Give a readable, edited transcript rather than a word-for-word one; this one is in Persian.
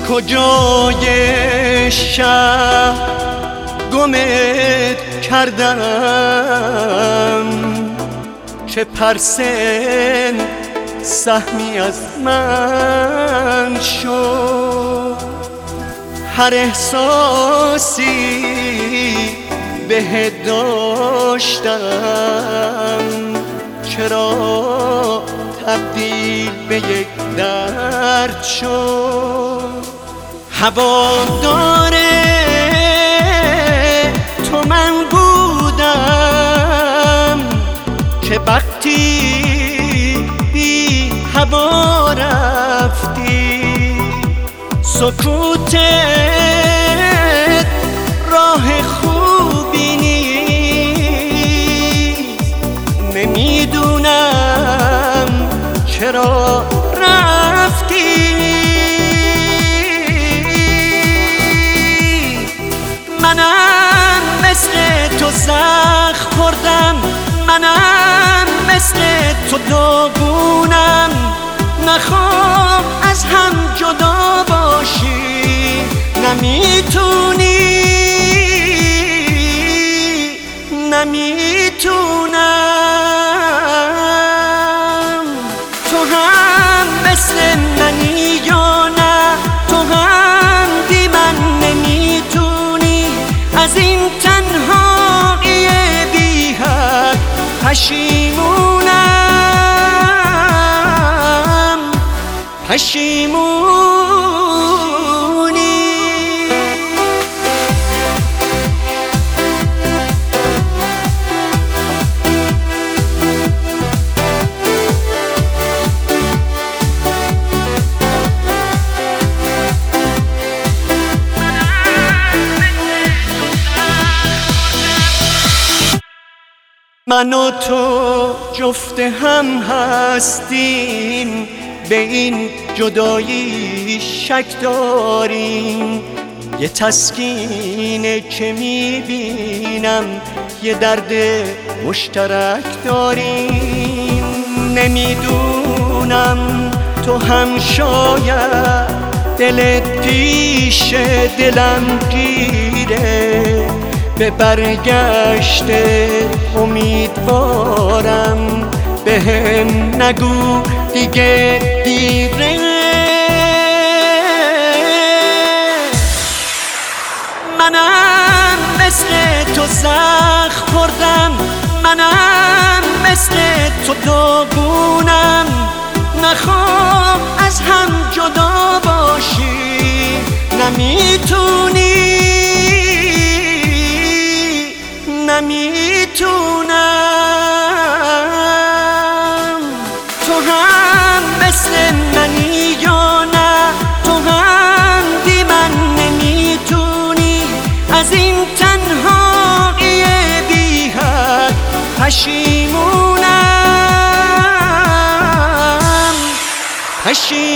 کجای شهر گمت کردم، چه پرسن سهمی از من شد. هر احساسی به داشتم، چرا تبدیل به یک درد شد. هوادار تو من بودم که وقتی بی هوا رفتی، سکوتت راه خوبی نیست. نمیدونم چرا رفتی. منم مثل تو زخم خوردم، منم مثل تو داغونم. نخوام از هم جدا باشی، نمیتونی، نمیتونم. تو هم مثل منی یا نه؟ تو هم بی من نمیتونی. از این تنهایی بی حد پشیمونی. من و تو جفت هم هستیم، به این جدایی شک داریم. یه تسکینه که میبینم، یه درد مشترک داریم. نمیدونم تو هم شاید دلت پیش دلم گیره. به برگشت امیدوارم، بهم نگو دیگه دیره. منم مثل تو زخم خوردم، منم مثل تو داغونم. نخوام از هم جدا باشی، نمیتونی، نمیتونم. تو هم مثل منی یا نه؟ تو هم بی من نمیتونی. از این تنهایی بی حد پشیمونم.